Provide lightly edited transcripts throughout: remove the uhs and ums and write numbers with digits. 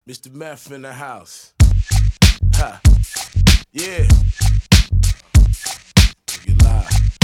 Mr. Meth in the house. Ha. Yeah. Get live.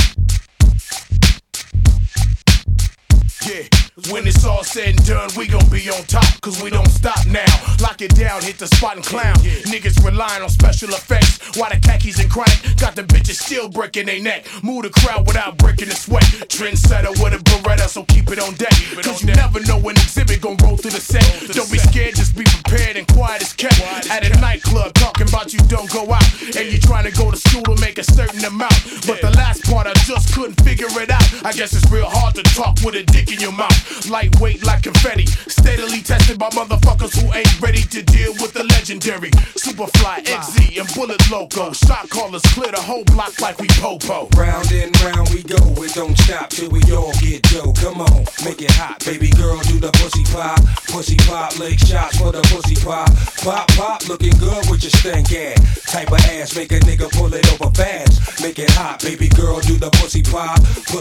Yeah. When it's all said and done, we gon' be on top, cause we don't stop now. Lock it down, hit the spot and clown. Niggas relying on special effects, while the khakis and chronic got the bitches still breaking their neck. Move the crowd without breaking the sweat. Trendsetter with a Beretta, so keep it on deck. Cause you never know when exhibit gon' roll through the set. Don't be scared, just be prepared and quiet as kept. At a nightclub, talking about you don't go out, and you trying to go to school to make a certain amount. But the last part I just couldn't figure it out. I guess it's real hard to talk with a dick in your mouth. Lightweight like confetti, steadily tested by motherfuckers who ain't ready to deal with the legendary Superfly, XZ, and Bullet Loco. Shot callers clear the whole block like we po-po. Round and round we go, it don't stop till we all get dough. Come on, make it hot, baby girl, do the pussy pop, leg shots for the pussy pop. Pop, pop, looking good with your stank ass. Type of ass, make a nigga pull it over fast. Make it hot, baby girl, do the pussy pop,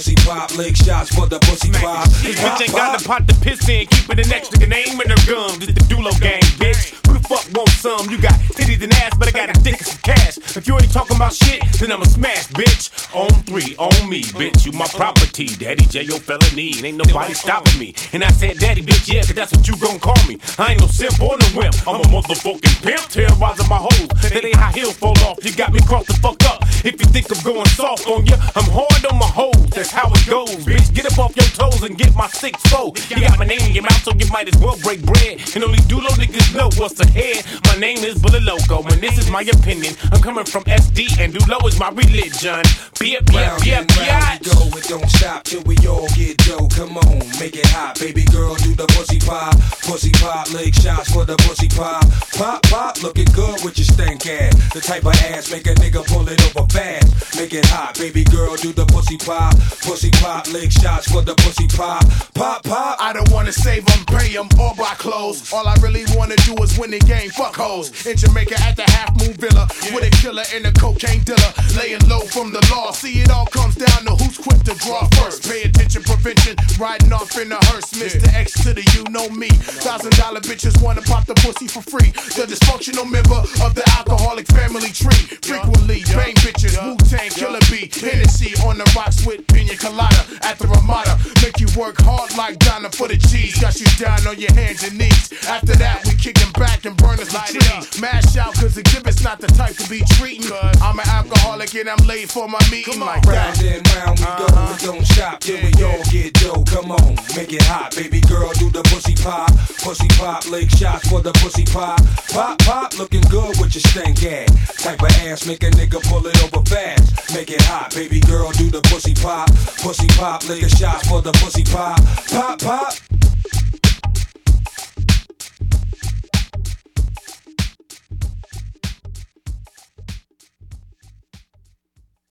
leg shots for the pussy pop. This bitch ain't got the pot to piss in, keep it an extra name in her gum. This the Dulo gang, bitch. Who the fuck want some? You got titties and ass, but I got a dick and some cash. If you ain't talking about shit, then I'ma smash, bitch. On 3, on me, bitch. You my property, Daddy J, your felony. Ain't nobody stopping me. And I said, Daddy, bitch, yeah, cause that's what you gon' call me. I ain't no simp or no wimp. I'm a motherfucking pimp, terrorizing my hoes. That ain't how heels fall off. You got me crossed the fuck up. If you think I'm going soft on you, I'm hard on my hoes. That's how it goes, bitch. Get up off your toes and get my 6'4". You got my name in your mouth, so you might as well break bread. And only Dulo niggas know what's ahead. My name is Bullet Loco, and this is my opinion. I'm coming from SD, and Dulo is my religion. Round and round we go, it don't stop till we all get dough. Come on, make it hot, baby girl, do the pussy pop, leg shots for the pussy pop. Pop, pop, looking good with your stank ass. The type of ass make a nigga pull it over fast. Make it hot, baby girl, do the pussy pop, leg shots for the pussy pop. Pop, pop. I don't wanna save them, pay them, or buy clothes. All I really wanna do is win the game, fuck hoes. In Jamaica at the Half Moon Villa, with a killer and a cocaine dealer, laying low from the law. See, it all comes down to who's quick to draw first. Pay attention, prevention, riding off in a hearse. Mr. X to the you know me. $1,000 bitches wanna pop the pussy for free. The dysfunctional member of the alcoholic family tree. Frequently bang bitches, Wu-Tang, Killer B, Hennessy on the rocks with pina colada at the Ramada. Make you work hard like Donna for the cheese. Got you down on your hands and knees. After that, we kicking back and burn us like trees. Mash out, cause exhibit's not the type to be treating. I'm an alcoholic and I'm late for my meeting like that. Round and round we go, it don't stop till we all get dough. Come on, make it hot, baby girl, do the pussy pop, leg shots for the pussy pop. Pop, pop, looking good with your stank ass. Type of ass, make a nigga pull it over fast. Make it hot, baby girl, do the pussy pop, leg shots for the pussy pop. Pop, pop.